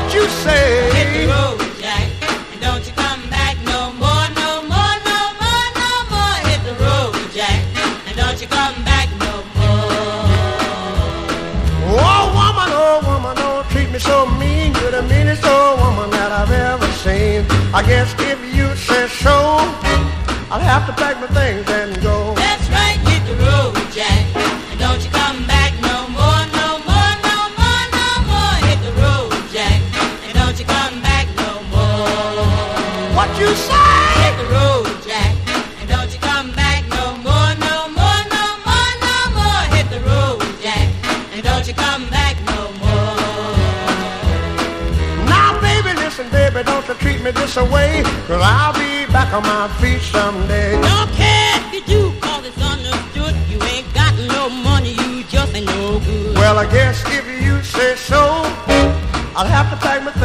you say? Hit the road, Jack, and don't you come back no more, no more, no more, no more. Hit the road, Jack, and don't you come back no more. Oh woman, don't treat me so mean. You're the meanest old woman that I've ever seen. I guess if you say so, I'll have to pack my things and go. That's right, hit the road, Jack, and don't you come back no more, no more, no more, no more. Hit the road, Jack, and don't you come back no more. What you say? Hit the road, Jack, and don't you come back no more, no more, no more, no more. Hit the road, Jack, and don't you come back no more. Now baby, listen baby, don't you treat me this away, 'cause I'll be back on my feet someday. Don't care if you do, 'cause it's understood. You ain't got no money, you just ain't no good. Well, I guess if you say so, I'll have to pack my